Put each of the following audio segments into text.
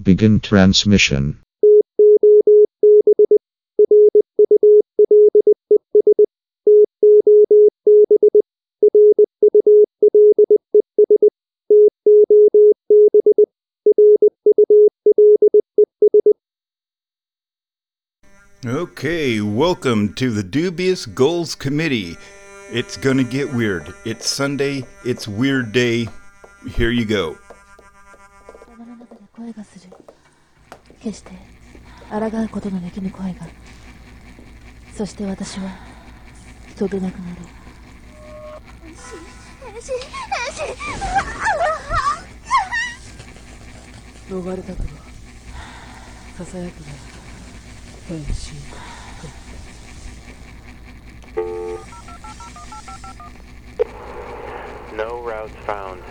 Begin transmission. Okay, welcome to the Dubious Goals Committee. It's gonna get weird. It's Sunday, it's weird day. Here you go. 声がする。決して抗うことのできぬ声が。そして私は飛べなくなる。逃れたくはささやくが変身。 No routes found.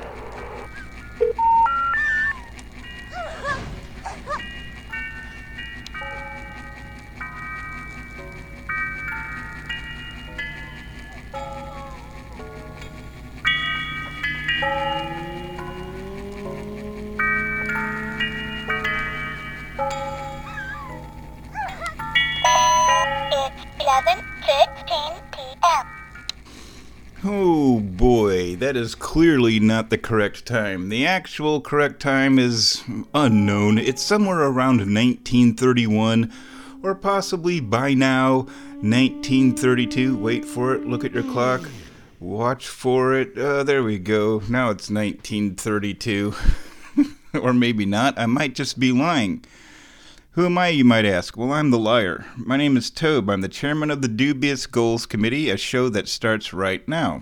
It's 11:15 p.m. Oh boy, that is clearly not the correct time. The actual correct time is unknown. It's somewhere around 1931, or possibly by now, 1932. Wait for it, look at your clock, watch for it. There we go. Now it's 1932. Or maybe not. I might just be lying. Who am I, you might ask? Well, I'm the liar. My name is Tobe. I'm the chairman of the Dubious Goals Committee, a show that starts right now.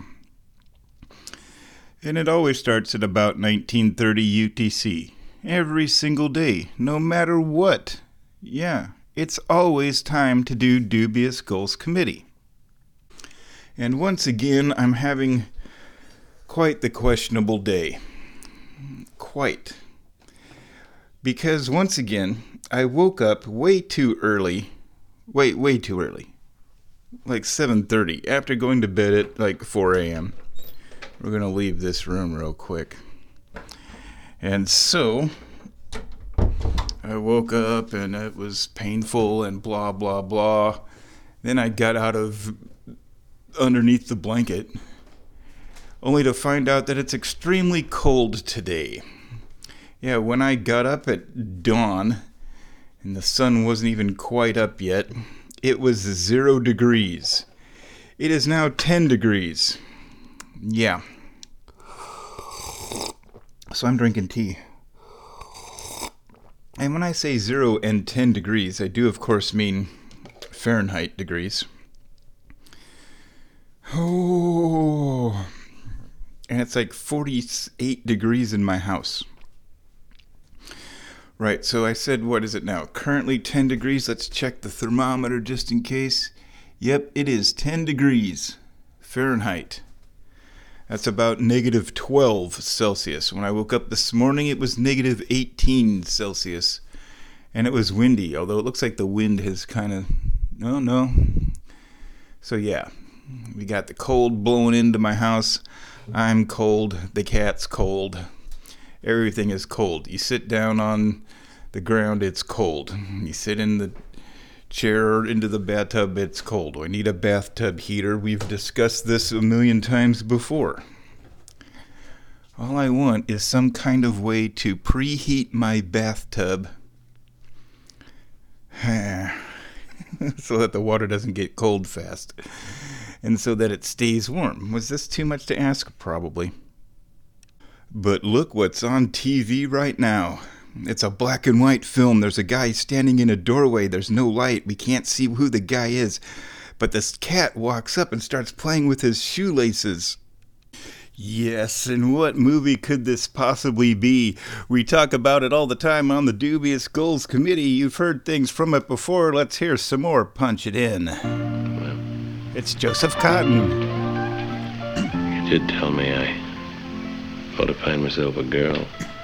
And it always starts at about 1930 UTC. Every single day, no matter what. Yeah, it's always time to do Dubious Goals Committee. And once again, I'm having quite the questionable day. Quite. Because once again, I woke up way too early. Way too early. Like 7:30, after going to bed at like 4 a.m. We're going to leave this room real quick. And so, I woke up and it was painful and blah, blah, blah. Then I got out of underneath the blanket, only to find out that it's extremely cold today. Yeah, when I got up at dawn, and the sun wasn't even quite up yet, it was 0 degrees. It is now 10 degrees. Yeah. So I'm drinking tea. And when I say 0 and 10 degrees, I do of course mean Fahrenheit degrees. Oh. And it's like 48 degrees in my house. Right, so I said, what is it now? Currently 10 degrees. Let's check the thermometer just in case. Yep, it is 10 degrees Fahrenheit. That's about negative 12 Celsius. When I woke up this morning, it was negative 18 Celsius. And it was windy, although it looks like the wind has kind of... No. So yeah, we got the cold blowing into my house. I'm cold. The cat's cold. Everything is cold. You sit down on the ground, it's cold. You sit in the chair or into the bathtub, it's cold. I need a bathtub heater. We've discussed this a million times before. All I want is some kind of way to preheat my bathtub so that the water doesn't get cold fast and so that it stays warm. Was this too much to ask? Probably. But look what's on TV right now. It's a black and white film. There's a guy standing in a doorway. There's no light. We can't see who the guy is. But this cat walks up and starts playing with his shoelaces. Yes, and what movie could this possibly be? We talk about it all the time on the Dubious Goals Committee. You've heard things from it before. Let's hear some more. Punch it in. Well, It's Joseph Cotton. you did tell me I ought to find myself a girl.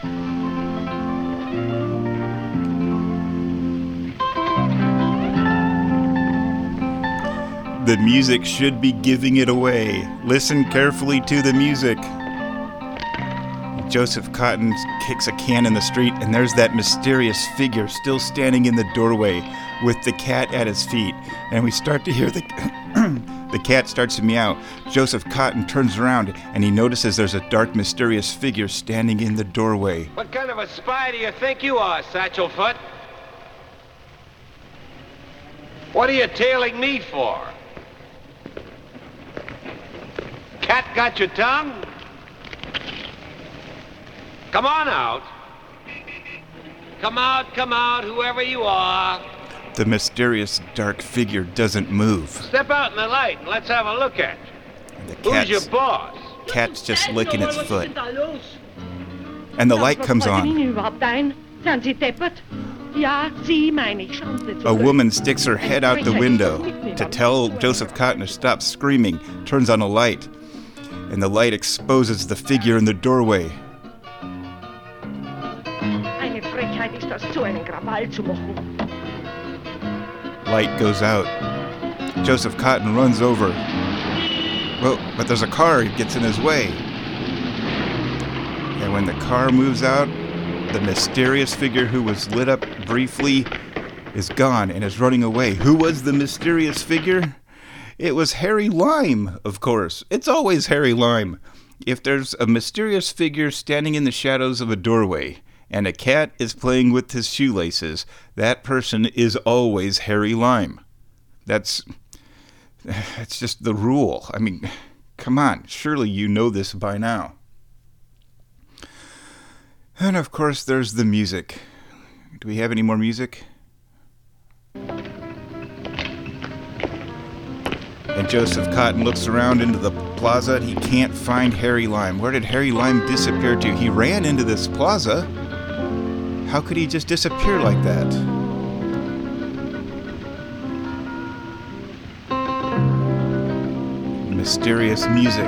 The music should be giving it away. Listen carefully to the music. Joseph Cotton kicks a can in the street, and there's that mysterious figure still standing in the doorway with the cat at his feet. And we start to hear the cat starts to meow. Joseph Cotton turns around, and he notices there's a dark, mysterious figure standing in the doorway. What kind of a spy do you think you are, Satchelfoot? What are you tailing me for? Cat got your tongue? Come on out. Come out, whoever you are. The mysterious dark figure doesn't move. Step out in the light and let's have a look at you. And the Who's your boss? cat's just licking its foot. And the light comes on. A woman sticks her head out the window to tell Joseph Cotton to stop screaming, turns on a light, and the light exposes the figure in the doorway. Light goes out. Joseph Cotton runs over. Well, but there's a car gets in his way. And when the car moves out, the mysterious figure who was lit up briefly is gone and is running away. Who was the mysterious figure? It was Harry Lime, of course. It's always Harry Lime. If there's a mysterious figure standing in the shadows of a doorway and a cat is playing with his shoelaces, that person is always Harry Lime. That's just the rule. I mean, come on. Surely you know this by now. And of course, there's the music. Do we have any more music? And Joseph Cotton looks around into the plaza and he can't find Harry Lime. Where did Harry Lime disappear to? He ran into this plaza. How could he just disappear like that? Mysterious music.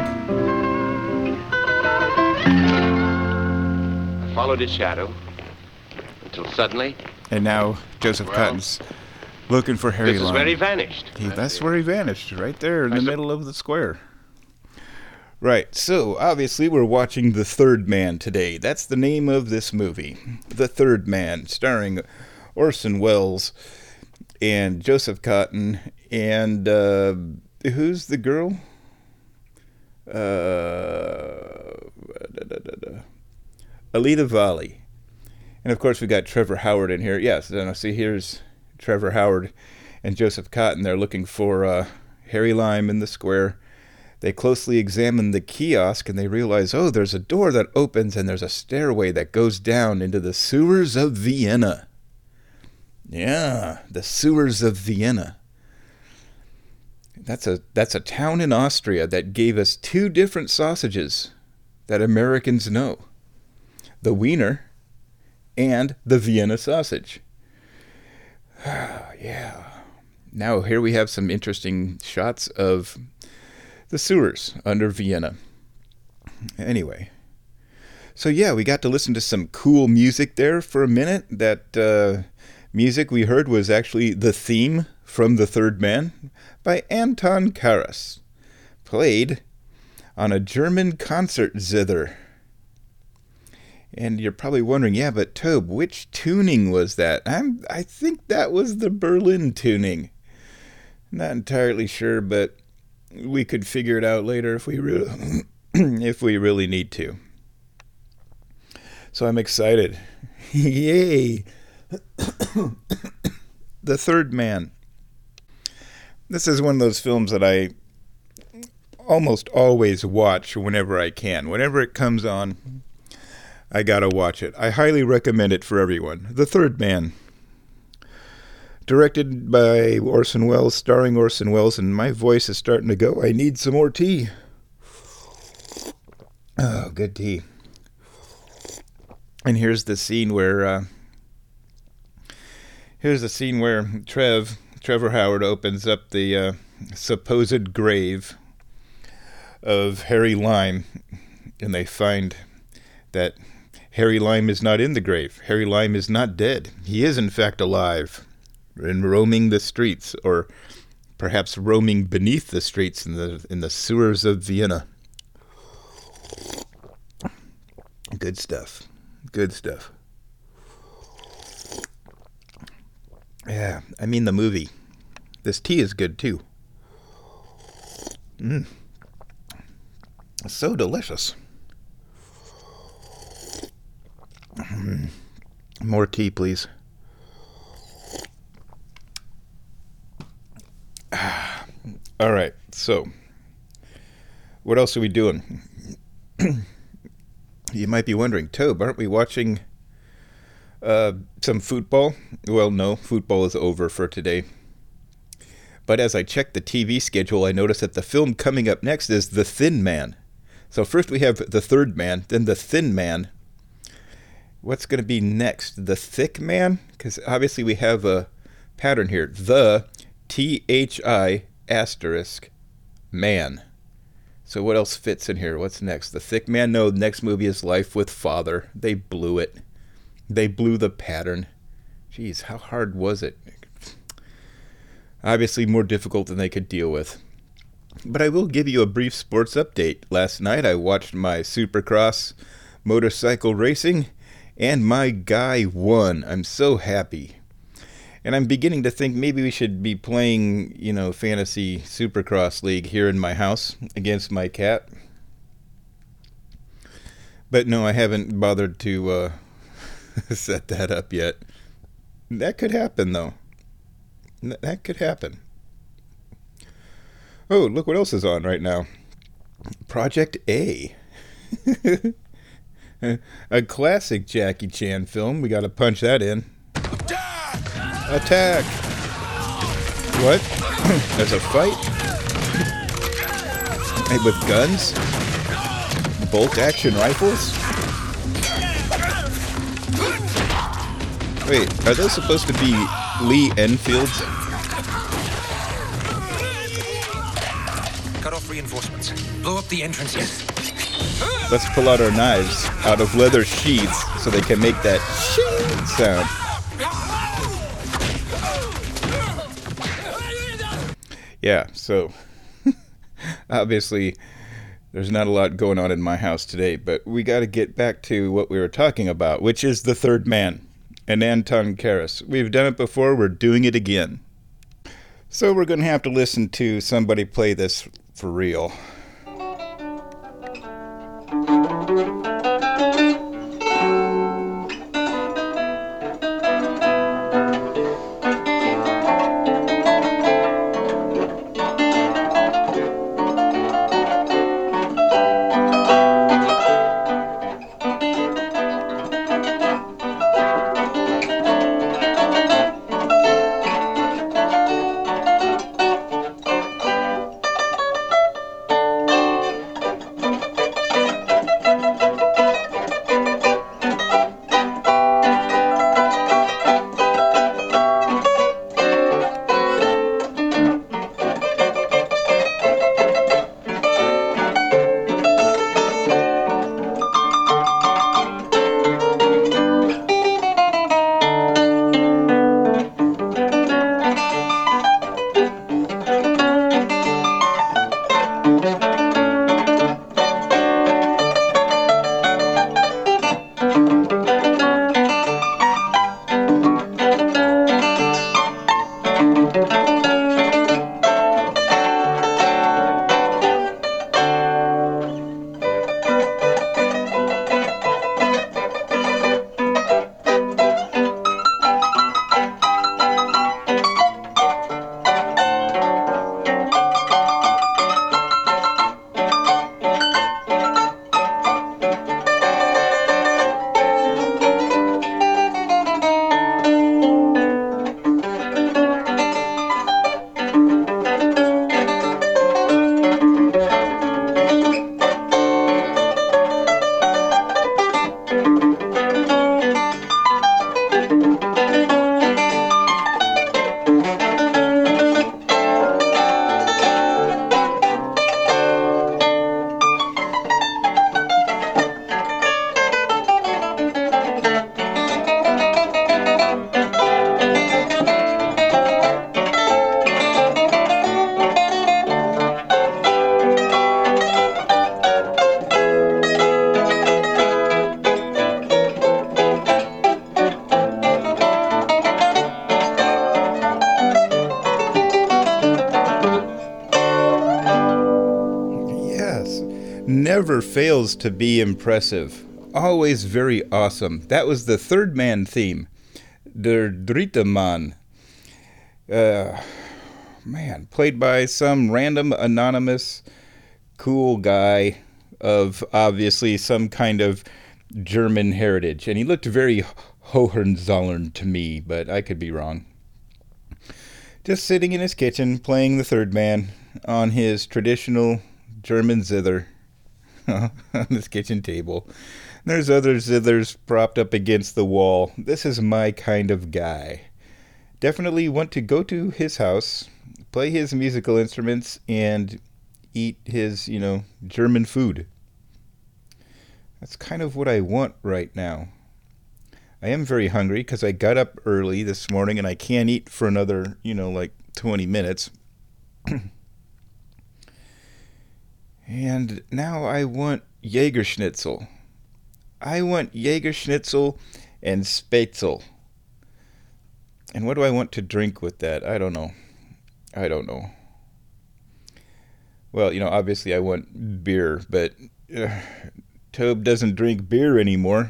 I followed his shadow until suddenly... And now Joseph Cotton's looking for Harry Lime. This is where he vanished. That's where he vanished, right there in the middle of the square. Right, so obviously we're watching The Third Man today. That's the name of this movie, The Third Man, starring Orson Welles and Joseph Cotton and who's the girl? Alida Valli. And of course we got Trevor Howard in here. Yes, see here's Trevor Howard and Joseph Cotton. They're looking for Harry Lime in the square. They closely examine the kiosk and they realize, oh, there's a door that opens and there's a stairway that goes down into the sewers of Vienna. Yeah, the sewers of Vienna. That's a town in Austria that gave us two different sausages that Americans know. The Wiener and the Vienna sausage. Yeah. Now here we have some interesting shots of the sewers under Vienna. Anyway. So yeah, we got to listen to some cool music there for a minute. That music we heard was actually the theme from The Third Man by Anton Karas, played on a German concert zither. And you're probably wondering, yeah, but Tobe, which tuning was that? I think that was the Berlin tuning. Not entirely sure, but we could figure it out later if we really need to. So I'm excited. Yay! The Third Man. This is one of those films that I almost always watch whenever I can. Whenever it comes on, I gotta watch it. I highly recommend it for everyone. The Third Man. Directed by Orson Welles, starring Orson Welles, and my voice is starting to go. I need some more tea. Oh, good tea. And here's the scene where Trevor Howard opens up the supposed grave of Harry Lime, and they find that Harry Lime is not in the grave. Harry Lime is not dead. He is, in fact, alive and roaming the streets, or perhaps roaming beneath the streets in the sewers of Vienna. Good stuff. Good stuff. Yeah, I mean the movie. This tea is good too. So delicious. More tea, please. All right, so what else are we doing? You might be wondering, Tobe, aren't we watching some football? Well, no, football is over for today. But as I checked the TV schedule, I noticed that the film coming up next is The Thin Man. So first we have The Third Man, then The Thin Man. What's going to be next? The Thick Man? Because obviously we have a pattern here. The THI asterisk man. So what else fits in here? What's next? The Thick Man? No, the next movie is Life with Father. They blew it. They blew the pattern. Jeez, how hard was it? Obviously more difficult than they could deal with. But I will give you a brief sports update. Last night I watched my Supercross motorcycle racing, and my guy won. I'm so happy. And I'm beginning to think maybe we should be playing, fantasy Supercross league here in my house against my cat. But no, I haven't bothered to set that up yet. That could happen, though. That could happen. Oh, look what else is on right now. Project A. A classic Jackie Chan film. We gotta punch that in. Attack! What? There's a fight? Hey, with guns? Bolt action rifles? Wait, are those supposed to be Lee Enfields? Cut off reinforcements. Blow up the entrances. Let's pull out our knives out of leather sheaths so they can make that shing sound. Yeah, so obviously there's not a lot going on in my house today, but we got to get back to what we were talking about, which is The Third Man and Anton Karas. We've done it before, we're doing it again. So we're going to have to listen to somebody play this for real. never fails to be impressive. Always very awesome. That was the Third Man theme. Der Dritte Mann. Man, played by some random anonymous cool guy of obviously some kind of German heritage. And he looked very Hohenzollern to me, but I could be wrong. Just sitting in his kitchen playing the Third Man on his traditional German zither on his kitchen table. There's other zithers propped up against the wall. This is my kind of guy. Definitely want to go to his house, play his musical instruments, and eat his, German food. That's kind of what I want right now. I am very hungry because I got up early this morning and I can't eat for another, 20 minutes. And now I want Jägerschnitzel. I want Jägerschnitzel and Spätzle. And what do I want to drink with that? I don't know. Well, obviously I want beer, but Tobe doesn't drink beer anymore.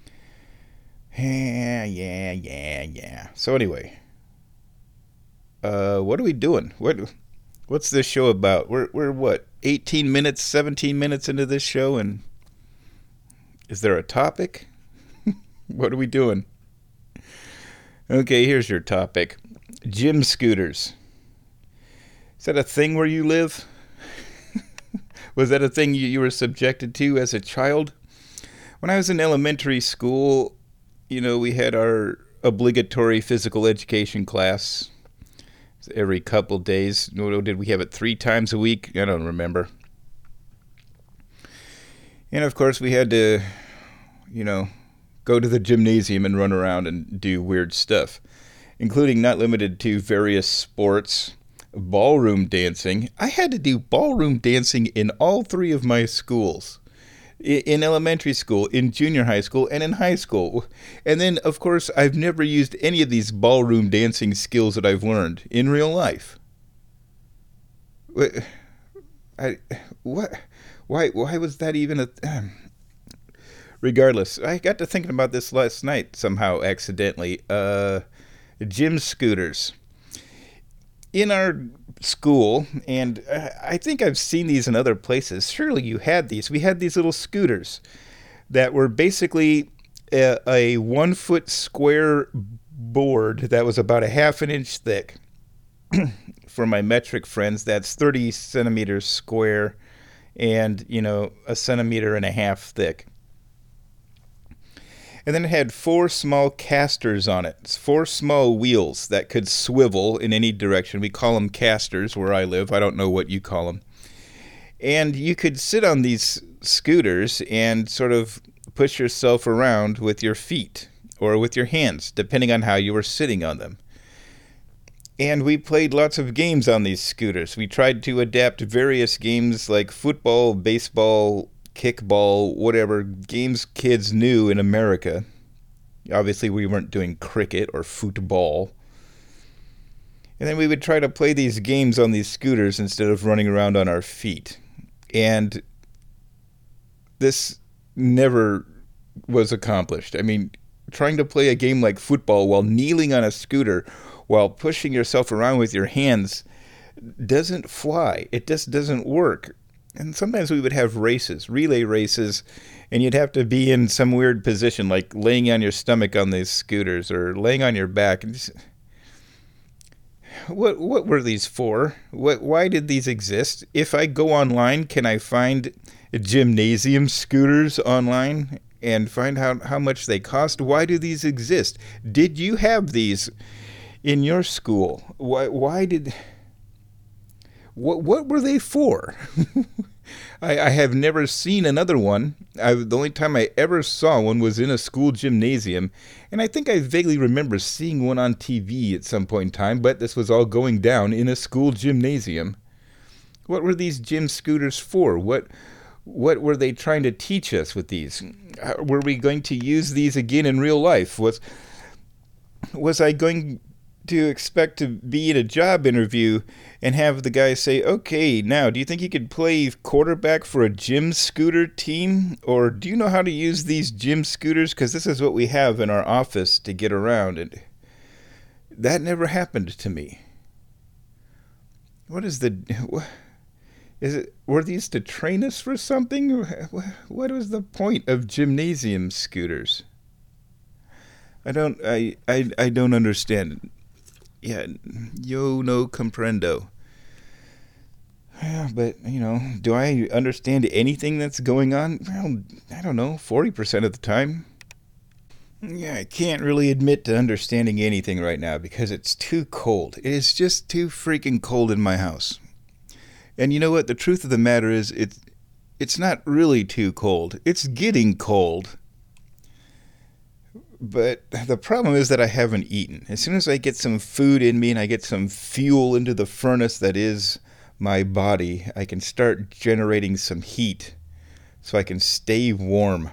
Yeah. So anyway, what are we doing? What's this show about? We're what, 18 minutes, 17 minutes into this show, and is there a topic? What are we doing? Okay, here's your topic. Gym scooters. Is that a thing where you live? Was that a thing you were subjected to as a child? When I was in elementary school, we had our obligatory physical education class every couple days. Did we have it 3 times a week? I don't remember. And of course we had to, go to the gymnasium and run around and do weird stuff, including not limited to various sports, ballroom dancing. I had to do ballroom dancing in all 3 of my schools. In elementary school, in junior high school, and in high school. And then, of course, I've never used any of these ballroom dancing skills that I've learned in real life. What? Why was that even a... Regardless, I got to thinking about this last night somehow accidentally. Gym scooters. In our school, and I think I've seen these in other places. Surely you had these. We had these little scooters that were basically a 1 foot square board that was about a half an inch thick. For my metric friends, that's 30 centimeters square and, 1.5 centimeters thick. And then it had 4 small casters on it. It's 4 small wheels that could swivel in any direction. We call them casters where I live. I don't know what you call them. And you could sit on these scooters and sort of push yourself around with your feet or with your hands, depending on how you were sitting on them. And we played lots of games on these scooters. We tried to adapt various games like football, baseball, kickball, whatever games kids knew in America. Obviously, we weren't doing cricket or football. And then we would try to play these games on these scooters instead of running around on our feet. And this never was accomplished. I mean, trying to play a game like football while kneeling on a scooter, while pushing yourself around with your hands, doesn't fly. It just doesn't work. And sometimes we would have races, relay races, and you'd have to be in some weird position, like laying on your stomach on these scooters or laying on your back. And just, what were these for? Why did these exist? If I go online, can I find gymnasium scooters online and find out how much they cost? Why do these exist? Did you have these in your school? Why did... What were they for? I have never seen another one. The only time I ever saw one was in a school gymnasium, and I think I vaguely remember seeing one on TV at some point in time, but this was all going down in a school gymnasium. What were these gym scooters for? What were they trying to teach us with these? Were we going to use these again in real life? Was I going to expect to be in a job interview and have the guy say, okay, now, do you think you could play quarterback for a gym scooter team? Or do you know how to use these gym scooters? Because this is what we have in our office to get around. And that never happened to me. What is were these to train us for something? What was the point of gymnasium scooters? I don't understand it. Yeah, yo no comprendo. Yeah, but, do I understand anything that's going on? Well, I don't know, 40% of the time. Yeah, I can't really admit to understanding anything right now because it's too cold. It is just too freaking cold in my house. And you know what? The truth of the matter is it's not really too cold. It's getting cold. But the problem is that I haven't eaten. As soon as I get some food in me and I get some fuel into the furnace that is my body, I can start generating some heat so I can stay warm.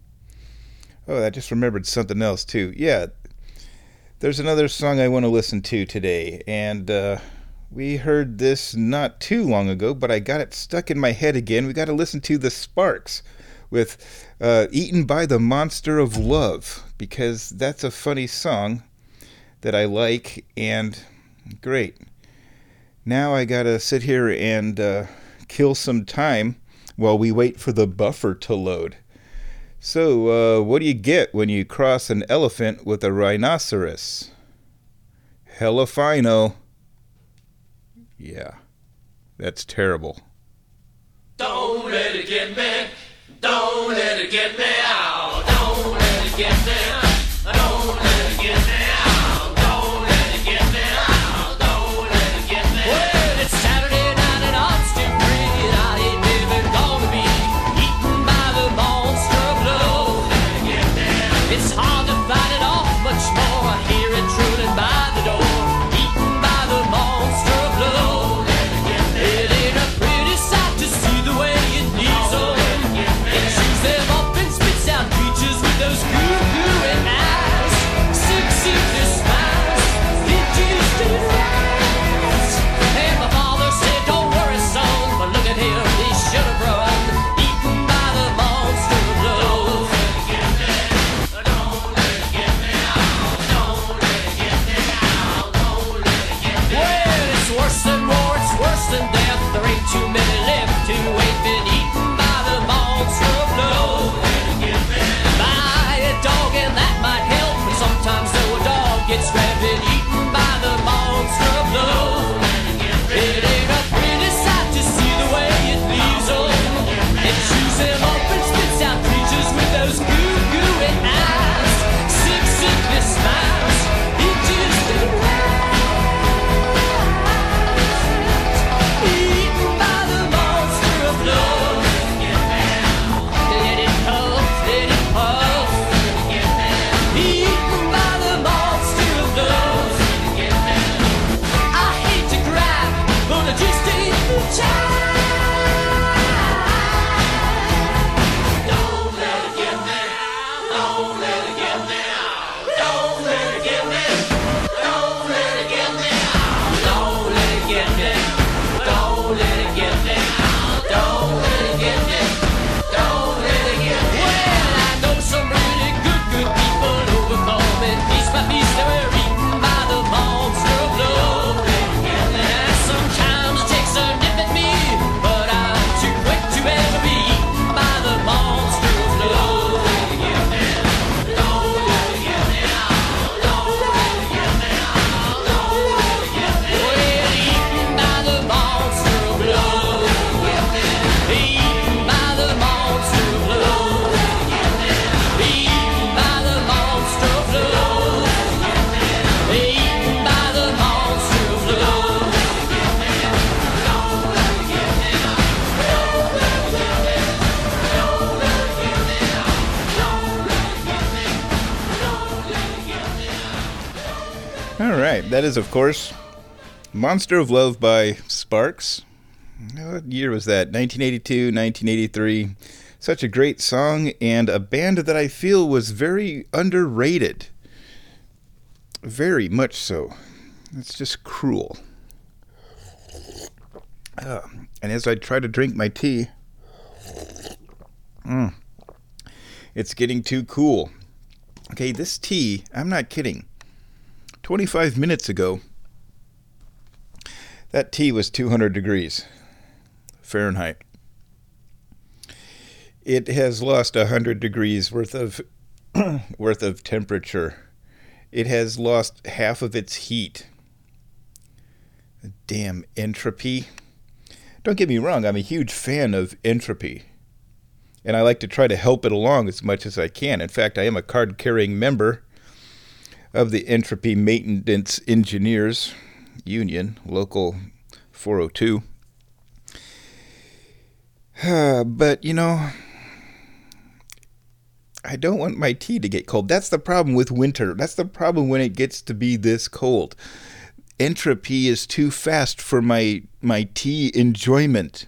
Oh, I just remembered something else too. Yeah, there's another song I want to listen to today. And we heard this not too long ago, but I got it stuck in my head again. We got to listen to the Sparks with Eaten by the Monster of Love, because that's a funny song that I like, and great. Now I gotta sit here and kill some time while we wait for the buffer to load. So, what do you get when you cross an elephant with a rhinoceros? Hella fino. Yeah, that's terrible. Don't let it get me. Don't let it get me out. Don't let it get me out. Don't let it get me out. Don't let it get me out. Don't let it get me out. Well, it's Saturday night and I'm still free. I ain't never gonna be eaten by the monster of love. Don't let it get me out. It's hard to fight it off much more. I hear it trailing by the door. Eaten by the monster of love. Don't let it get me out. It ain't a pretty sight to see the way it leaves on. Them up and spits out creatures with those goo-goo eyes. Sick smiles. It just didn't rise. And my father said, don't worry, son, but look at him, he should have run. Eaten by the monster of love. Don't let it get me out. Don't let it get me out. Don't let it get me out. Well, it's worse than war, it's worse than death. There ain't too many left who ain't been eaten by the monster of love. Buy a dog and that might help, but sometimes though a dog gets grabbed and eaten by the monster of love. It ain't a pretty sight to see the way it leaves on. It chews them up and spits out creatures with those goo-goo eyes. Sickly smiles. It just didn't rise. Eaten by the monster of love. Let it puff, let it puff. Eaten by the monster of love. I hate to cry, but I just ain't the child. Don't let it get me. Don't let it get me. Don't let it get me. Don't let it get me. Don't let it get me. Don't let it get me. Don't let it get me. Don't let it get me. Well, I know some really good people overcome and piece by piece they were eaten by the monster of love. And sometimes it takes a nip at me, but I'm too quick to ever be eaten by the monster of love. Don't let it get me out. Don't let it get me out. Don't let it get me out. Well, eaten by the monster of love. Eaten by the monster of love. Eaten by the monster of love. Eaten by the monster of love. Don't let it get me out. Don't let it get me out. Don't let it get me out. Don't let it get me out. Don't let it get me out. All right, that is, of course, Monster of Love by Sparks. What year was that? 1982, 1983. Such a great song, and a band that I feel was very underrated. Very much so. It's just cruel. And as I try to drink my tea, it's getting too cool. Okay, this tea, I'm not kidding. 25 minutes ago, that tea was 200 degrees Fahrenheit. It has lost 100 degrees worth of temperature. It has lost half of its heat. Damn entropy. Don't get me wrong, I'm a huge fan of entropy. And I like to try to help it along as much as I can. In fact, I am a card-carrying member of the Entropy Maintenance Engineers Union, Local 402. But, you know, I don't want my tea to get cold. That's the problem with winter. That's the problem when it gets to be this cold. Entropy is too fast for my tea enjoyment.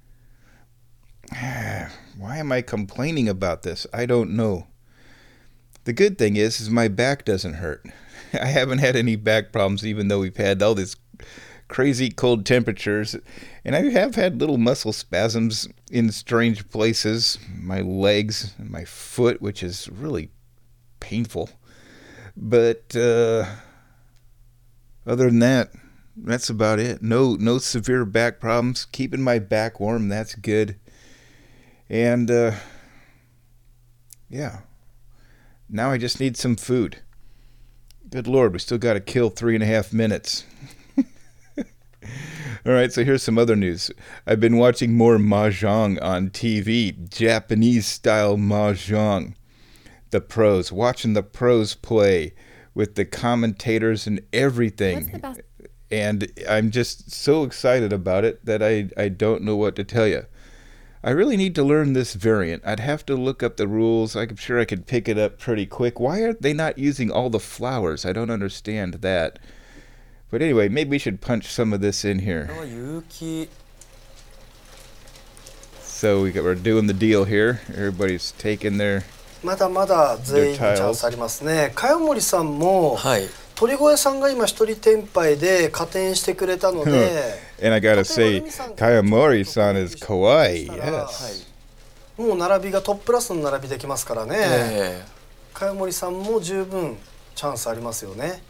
Why am I complaining about this? I don't know. The good thing is my back doesn't hurt. I haven't had any back problems, even though we've had all this crazy cold temperatures. And I have had little muscle spasms in strange places. My legs and my foot, which is really painful. But other than that, that's about it. No severe back problems. Keeping my back warm, that's good. And, yeah. Now I just need some food. Good Lord, we still got to kill 3.5 minutes. All right, so here's some other news. I've been watching more Mahjong on TV, Japanese-style Mahjong. The pros, watching the pros play with the commentators and everything. What's the best? And I'm just so excited about it that I don't know what to tell you. I really need to learn this variant. I'd have to look up the rules. I'm sure I could pick it up pretty quick. Why are they not using all the flowers? I don't understand that. But anyway, maybe we should punch some of this in here. So we're doing the deal here. Everybody's taking their まだまだ全員にチャンスありますね。茅森さんも、鳥越さんが今一人天敗で加点してくれたので、 And I gotta say, Kayamori-san is kawaii, yes. もう並びがトップクラスの並びできますからね。茅森さんも十分チャンスありますよね。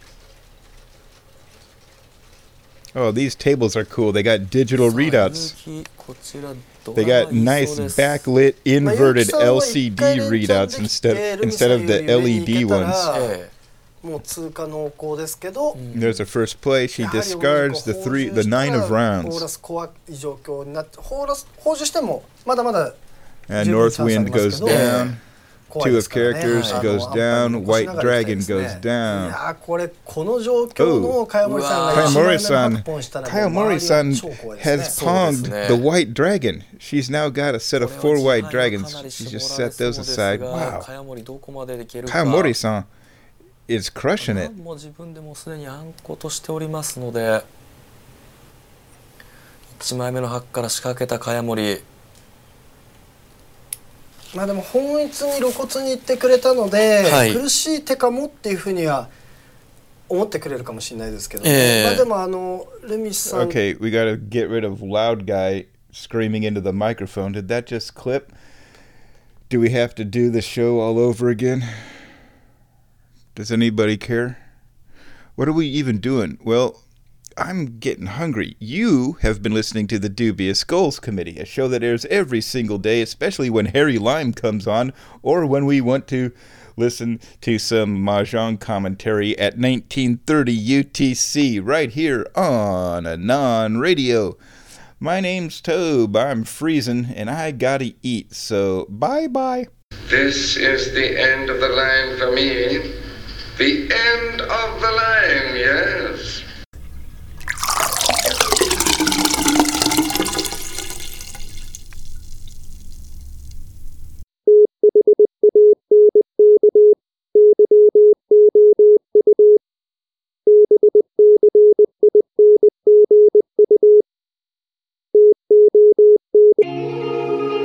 Oh, these tables are cool. They got digital readouts. They got nice backlit inverted LCD readouts instead of the LED ones. もう通過濃厚ですけど、 There's a first play. She discards the 9 of ホー rounds. ラス怖い状況になって放出してもまだまだ And Northwind goes down. 2 of characters goes down. White Dragon goes い down. やこの状況の茅森さんが1枚目の確保したら Kayamori-san has ponged the White Dragon. She's now got a set of 4 White Dragons. She just set those aside. Wow. Kayamori-san is crushing it. もう自分でもすでに暗号としておりますので、1枚目の白から仕掛けた茅森。 まあでも本一に露骨に言ってくれたので、苦しい手かもっていうふうには思ってくれるかもしれないですけど、まあでもルミさん Okay, we gotta get rid of loud guy screaming into the microphone. Did that just clip? Do we have to do the show all over again? Does anybody care? What are we even doing? Well, I'm getting hungry. You have been listening to the Dubious Skulls Committee, a show that airs every single day, especially when Harry Lime comes on, or when we want to listen to some Mahjong commentary at 1930 UTC, right here on Anon Radio. My name's Tobe, I'm freezing, and I gotta eat, so bye-bye. This is the end of the line for me. The end of the line, yes.